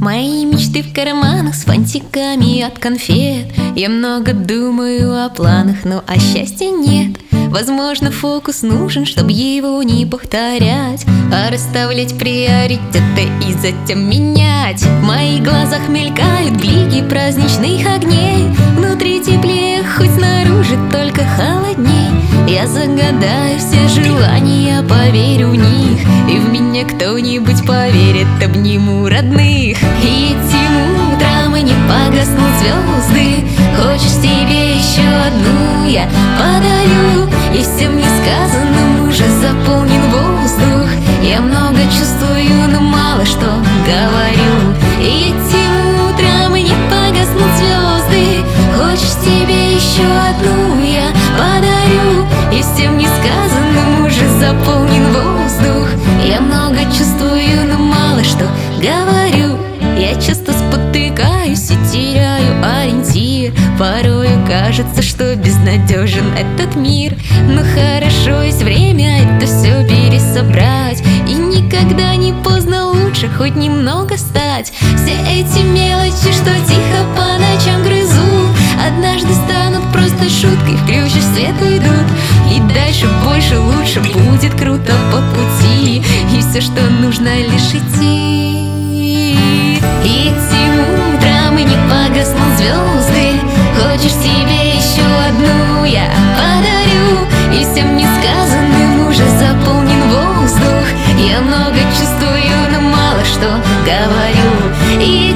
Мои мечты в карманах с фантиками от конфет. Я много думаю о планах, но о счастье нет. Возможно, фокус нужен, чтобы его не повторять, а расставлять приоритеты и затем менять. В моих глазах мелькают блики праздничных огней. Внутри теплее, хоть снаружи только холодней. Я загадаю все желания, поверю в них, и в меня кто-нибудь поверит, обниму родных. И этим утром и не погаснут звезды. Хочешь себе еще одну, я подарю. И всем несказанным уже заполнен воздух. Я много чувствую, но мало что говорю. И этим утром и не погаснут звезды. Хочешь себе еще одну, я подарю. И всем несказанным уже заполнен воздух. Я много чувствую, но мало что говорю. Я часто спотыкаюсь и теряю ориентир. Порою кажется, что безнадежен этот мир. Но хорошо, есть время это все пересобрать. И никогда не поздно, лучше хоть немного стать. Все эти мелочи, что тихо по ночам грызут, однажды станут просто шуткой, включишь свет, уйдут. И дальше больше, лучше, будет круто по пути. И все, что нужно, лишь идти. И этим утром и не погаснут звезды. Хочешь себе еще одну, я подарю. И всем несказанным уже заполнен воздух. Я много чувствую, но мало что говорю. И